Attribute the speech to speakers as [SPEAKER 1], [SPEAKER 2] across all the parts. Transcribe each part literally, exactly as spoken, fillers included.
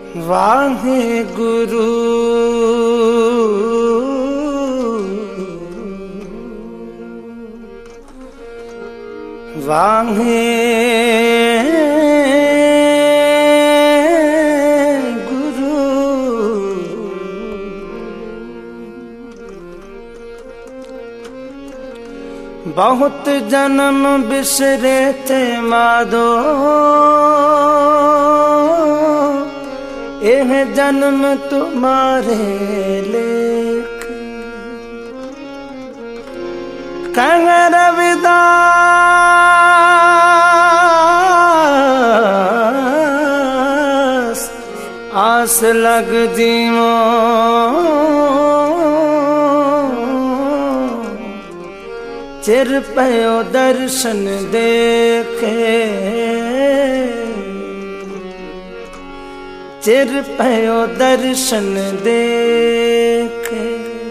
[SPEAKER 1] वाहे गुरु वाहे गुरु बहुत जन्म बिसरे थे माधो एह जन्म तुम्हारे लेख कह रविदास आस लग जीवो चिर पयो दर्शन देखे चिर पयो दर्शन देखे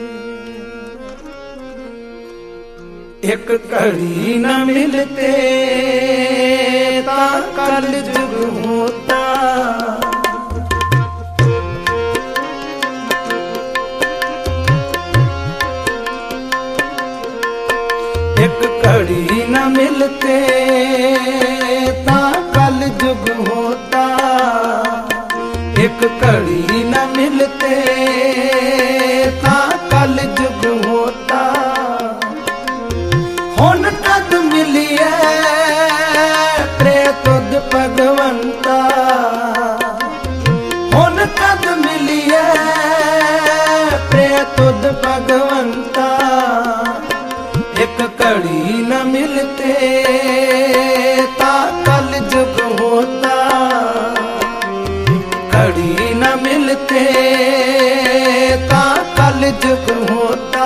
[SPEAKER 1] एक कड़ी न मिलते ता कल जुग होता एक कड़ी न मिलते ता कल जुग होता एक कड़ी न मिलते ता कल जुग होता हुन कद मिलिए प्रेतुद भगवंता हुन कद मिलिए प्रेतुद भगवंता एक कड़ी न मिलते ता कल जुग होता कड़ी न मिलते ता कल जुग होता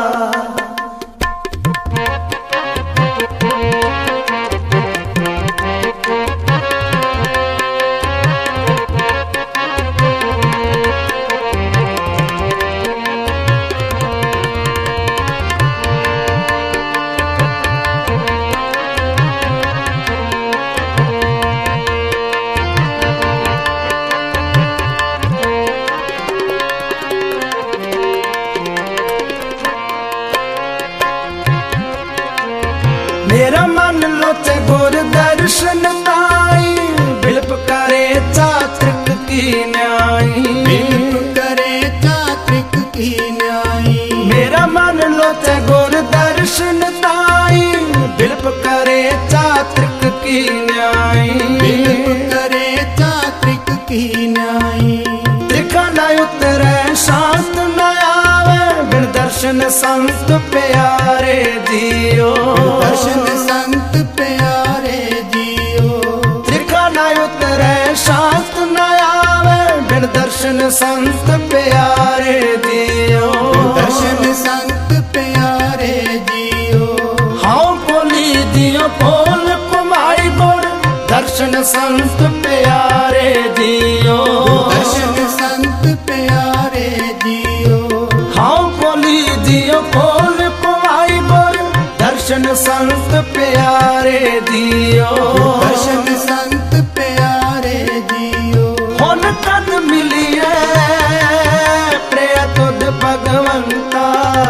[SPEAKER 1] मेरा मन लोचे गुर दर्शन ताई बिलप करे चात्रिक की न्याई
[SPEAKER 2] बिलप करे चात्रिक की न्याई
[SPEAKER 1] मेरा मन लोचे गुर दर्शन ताई बिलप करे चात्रिक की न्याई
[SPEAKER 2] बिलप करे चात्रिक की न्याई
[SPEAKER 1] त्रिखा न उतरे शास्त्र न आवे बिन दर्शन संत प्यारे जियो
[SPEAKER 2] दर्शन संत प्यारे जियो
[SPEAKER 1] त्रिखा न उतरे शास्त्र न आवे बिन दर्शन संत प्यारे जियो
[SPEAKER 2] दर्शन संत प्यारे जियो
[SPEAKER 1] हाँ बोली दियो बोल कुमाई गुण दर्शन संत प्यारे जियो
[SPEAKER 2] दर्शन संत प्यारे जियो
[SPEAKER 1] हाँ बोली दियो बोल कुमाई गुण दर्शन संत प्यारे दियो
[SPEAKER 2] दर्शन संत प्यारे जियो
[SPEAKER 1] हुन कद मिलिए प्रेतुद भगवंता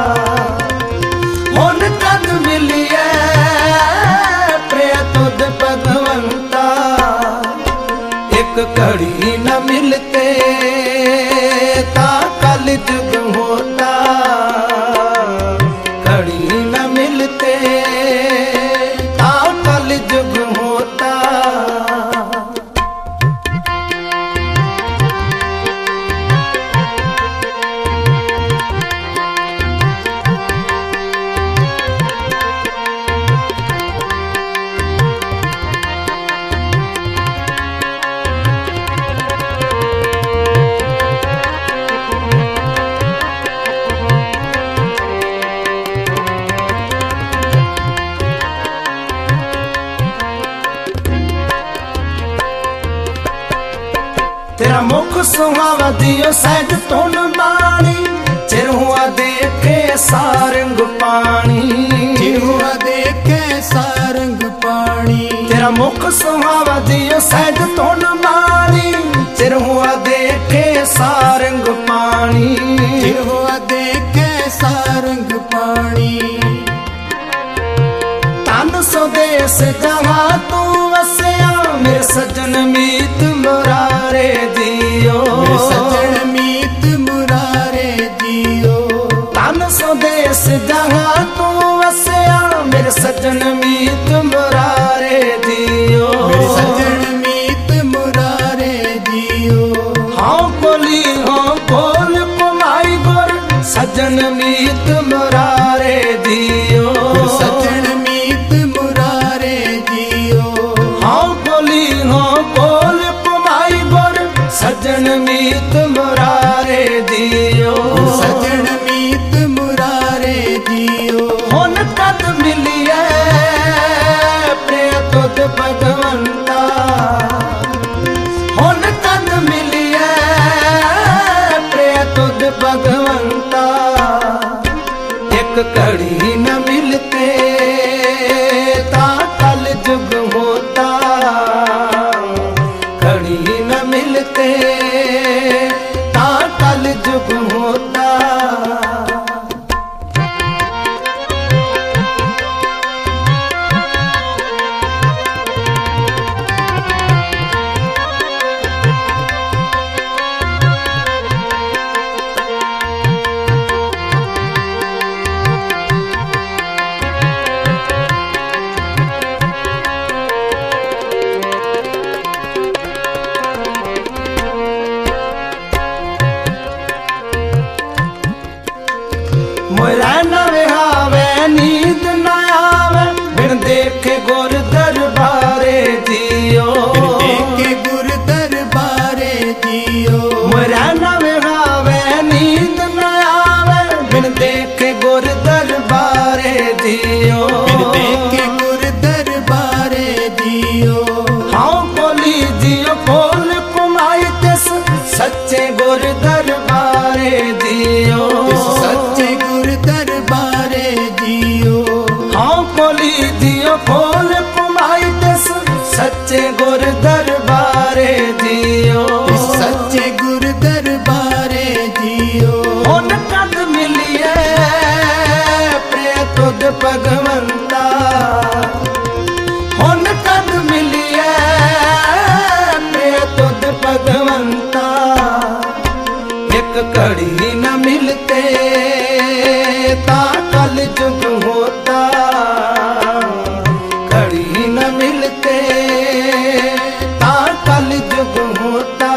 [SPEAKER 1] हुन कद मिलिए प्रेतुद भगवंता एक कड़ी न मिलते ता कल जुग होता कड़ी न मिलते ता कल जुग होता तेरा मुख सुहावा दियो सैज तुन बाणी चिर हुआ देखे सारंग पानी
[SPEAKER 2] चिर हुआ देखे सारंग पानी
[SPEAKER 1] तेरा मुख सुहावा दियो सैज तुन बाणी चिर हुआ देखे सारंग पानी
[SPEAKER 2] जिहुआ देखे सारंग पानी
[SPEAKER 1] तन स्वदेश जहाँ तू वसया मेरे सजन मीत मुरारे दियो
[SPEAKER 2] मेरे सजन मीत मुरारे दियो
[SPEAKER 1] तन स्वदेश जहाँ तू वसया मेरे सजन मीत मुरारे दियो
[SPEAKER 2] मेरे सजन मीत मुरारे दियो
[SPEAKER 1] हाँ बोली हाँ बोल कुमाई गोर सजन मीत मुरारे दियो
[SPEAKER 2] सजन मीत मुरारे दियो
[SPEAKER 1] हाँ बोली हाँ बोल कुमाई गोर सजन मीत मुरारे दियो
[SPEAKER 2] सजन मीत मुरारे दियो
[SPEAKER 1] हुन कद मिलिए प्रिय तुद भगवंता हुन कद मिलिए प्रिय तुद भगवंता एक कड़ी न मिलते ता कल जुग होता कड़ी न मिलते ता कल जुग होता मोरा नवे आवे नींद न आवे बिन देखे गुर दरबारे दियो
[SPEAKER 2] देखे गुर दरबारे दियो
[SPEAKER 1] मोरा नवे आवे नींद न आवे बिन देखे गुर दरबारे दियो
[SPEAKER 2] देखे गुर दरबारे दियो
[SPEAKER 1] हाँ बोली दियो बोल कुमाई तिस सच्चे गुर दरबारे दियो
[SPEAKER 2] सच्चे गुर दरबारे दियो
[SPEAKER 1] हाँ बोली दियो बोल कुमाई तिस सच्चे गुर दरबारे दियो
[SPEAKER 2] सच्चे गुर दरबारे दियो
[SPEAKER 1] हुन कद मिलिए प्रिय तुद भगवंता हुन कद मिलिए प्रिय तुद भगवंता एक कड़ी न मिलते ता कल जुग होता कड़ी न मिलते ता कल जुग होता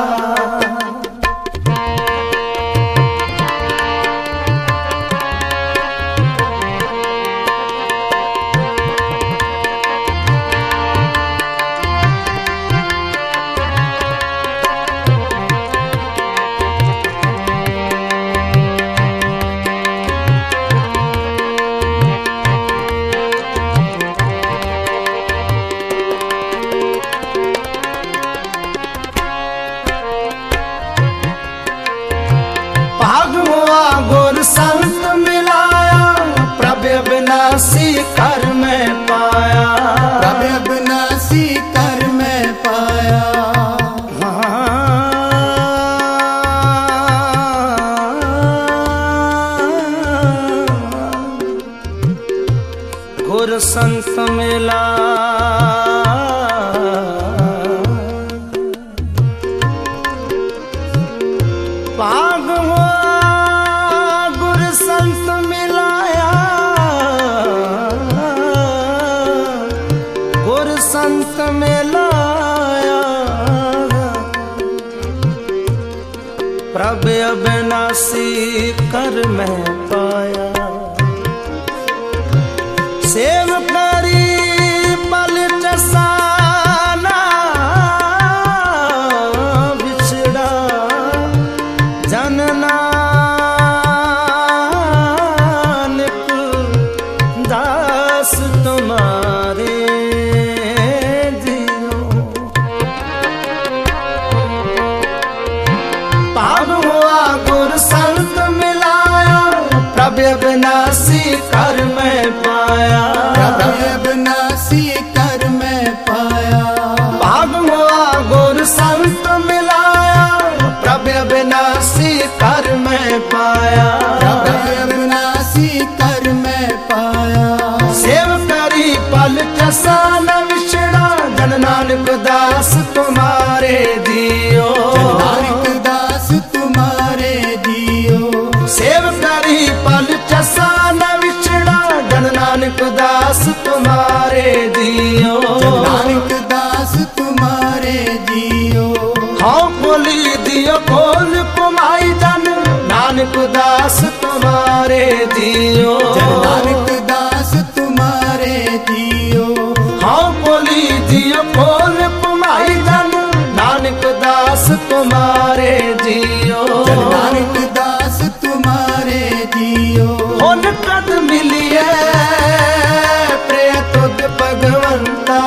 [SPEAKER 1] भागवा गुर संत मिलाया प्रभु अविनाशी कर में पाया
[SPEAKER 2] प्रभु अविनाशी कर में पाया
[SPEAKER 1] गुर संत मिला भागवा गुर संत मिलाया गुर संत मिलाया प्रभु अविनाशी कर में पाया सेव करी पलट साना बिछड़ा जननानक दास तुम्हारे दियो पाग हुआ गुर संत मिलाया तुम्हारे जियो।
[SPEAKER 2] नानक दास तुम्हारे जियो।
[SPEAKER 1] हाँ बोली दियो खोल कुमाई जन नानक दास तुम्हारे जियो।
[SPEAKER 2] नानक दास तुम्हारे जियो।
[SPEAKER 1] हाँ बोली दियो खोल कुमाई जन नानक दास तुम्हारे जियो।
[SPEAKER 2] नानक दास तुम्हारे जियो।
[SPEAKER 1] हुन कद मिलिए प्रिय तुद भगवंता।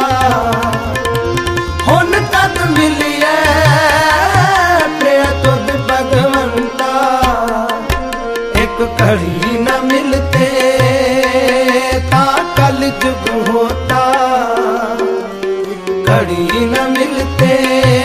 [SPEAKER 1] हुन कद मिलिए प्रिय तुद भगवंता। एक घड़ी न मिलते ता कल जुग होता। घड़ी न मिलते